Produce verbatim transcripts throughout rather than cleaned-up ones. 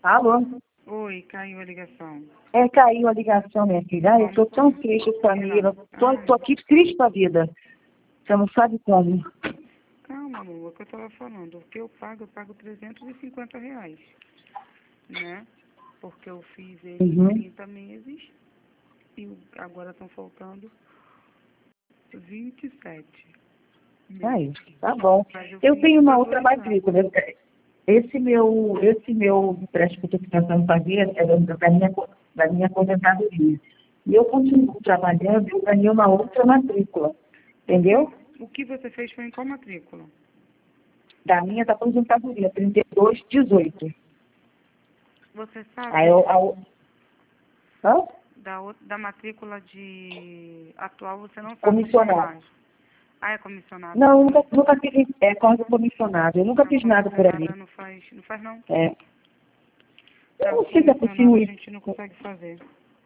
Alô? Oi, caiu a ligação. É, caiu a ligação, minha filha. Ai, eu tô tão triste com a família. Tô, tô aqui triste com a vida. Você não sabe como. Calma, amor, é o que eu tava falando. O que eu pago, eu pago trezentos e cinquenta reais, né? Porque eu fiz ele Uhum. em trinta meses e o- agora estão faltando vinte e sete Ai, meses. tá bom. Mas eu Eu fiz tenho uma por outra dois anos. matrícula. Esse meu, esse meu empréstimo que eu estou tentando fazer é da da minha, da minha aposentadoria. E eu continuo trabalhando, eu ganhei uma outra matrícula. Entendeu? O que você fez foi em qual matrícula? Da minha da aposentadoria, trinta e dois, dezoito. Você sabe Aí eu, a- hã? da, outra- da matrícula de atual, você não sabe Comissionado. mais. Ah, é comissionado. Não, eu nunca, nunca fiz é, cargo comissionado. Eu nunca Não, fiz nada por ali. comissionada não faz, não faz não. É. Eu Cargo não sei se é comissionado a possível. gente não consegue fazer.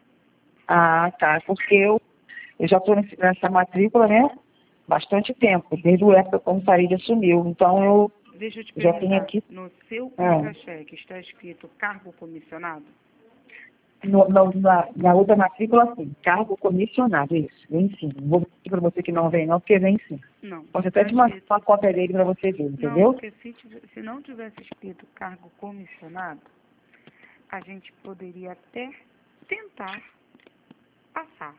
Ah, tá. Porque eu, eu já estou nessa matrícula, né? Bastante tempo. Desde o época quando o Farid assumiu. Então eu Deixa eu te já tenho perguntar, aqui. no seu Ah, contra-cheque está escrito cargo comissionado? no, no, na, na outra matrícula, sim. Cargo comissionado, isso. Vem sim. Não vou pedir para você que não vem, não, porque vem sim. Não. Posso até Está te mandar escrito. uma cópia dele para você ver, Não, entendeu? porque se, tive- se não tivesse escrito cargo comissionado, a gente poderia até tentar passar.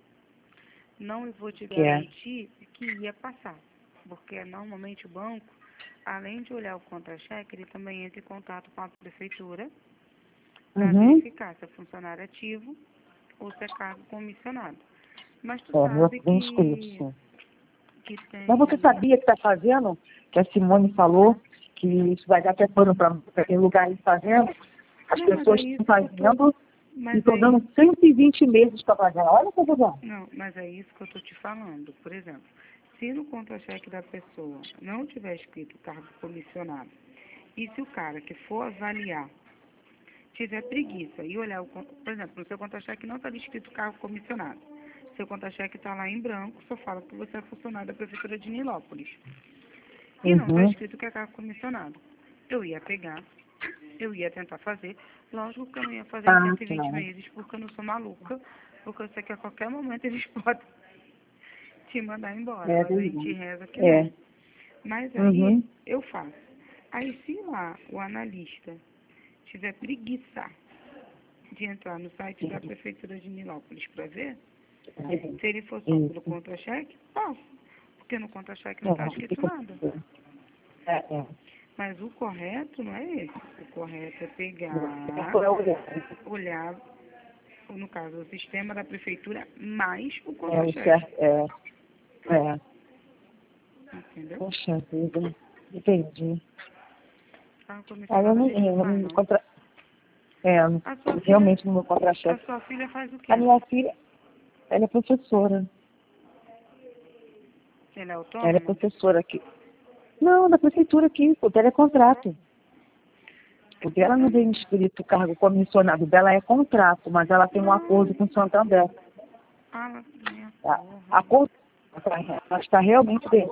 Não vou te Que é. garantir que ia passar, porque normalmente o banco, além de olhar o contra-cheque, ele também entra em contato com a prefeitura para Uhum. verificar se é funcionário ativo ou se é cargo comissionado. Mas tu É, meu sabe bem escrito, que, sim. que tem... Mas você sabia que está fazendo? Que a Simone falou que isso vai dar até pano para ter lugares fazendo? As Não, mas pessoas é isso estão que eu tô... fazendo e Mas estão é isso... dando cento e vinte meses para pagar. Olha que legal. Não, mas é isso que eu tô te falando. Por exemplo, se no contra-cheque da pessoa não tiver escrito cargo comissionado, e se o cara que for avaliar tiver preguiça e olhar, o, con- por exemplo, no seu contra-cheque não está escrito cargo comissionado. Seu contra-cheque está lá em branco, só fala que você é funcionário da Prefeitura de Nilópolis. E não está Uhum. escrito que é cargo comissionado. Eu ia pegar, eu ia tentar fazer. Lógico que eu não ia fazer em Ah, cento e vinte tá. meses, porque eu não sou maluca, porque eu sei que a qualquer momento eles podem te mandar embora, É mas a gente verdade. reza que É. não. Mas aí Uhum. eu faço. Aí se lá o analista tiver preguiça de entrar no site da Prefeitura de Nilópolis para ver, se ele for só pelo Isso. contra-cheque, passa. Porque no contra-cheque não está É, escrito fica- nada. é, é. Mas o correto não é esse. O correto é pegar, É o olhar, no caso, o sistema da Prefeitura mais o é o contra-cheque. certo. É. É. Entendeu? Poxa vida. Entendi. Carro Aí eu comissionado a não, gente não eu faz, não não. contra, é, A sua filha, realmente no meu a contra-chefe. sua filha faz o quê? A minha filha, ela é professora. Ela é Ela é autônoma? professora aqui. Não, da prefeitura aqui, o dela é contrato. O dela não vem escrito cargo comissionado, o dela é contrato, mas ela tem um acordo com o Santander. Ah, minha A, porra. acordo, ela está realmente bem.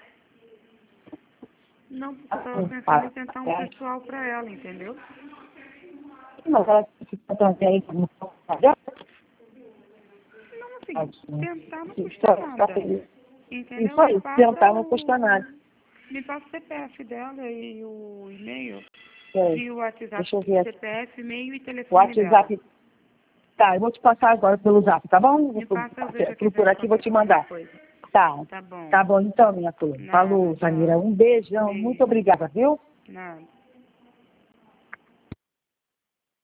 Não, porque eu tava pensando Ah, em tentar um pessoal pra ela, entendeu? mas ela se Santander aí no Santander. Não, assim, tentar não custa Está nada. feliz. Entendeu? Isso Me aí, passa tentar não custa o... nada. Me passa o C P F dela e o e-mail. É, E o WhatsApp, deixa eu ver C aqui. P F, e-mail e O telefone dela. WhatsApp. Tá, eu vou te passar agora pelo zap, tá bom? Me Vou passa, eu vejo aqui procurar dentro aqui e vou te qualquer mandar. coisa. Tá. Tá bom. Tá bom então, minha flor. Nada, Falou, tchau. Samira. Um beijão. Muito Beijo. obrigada, viu? Nada.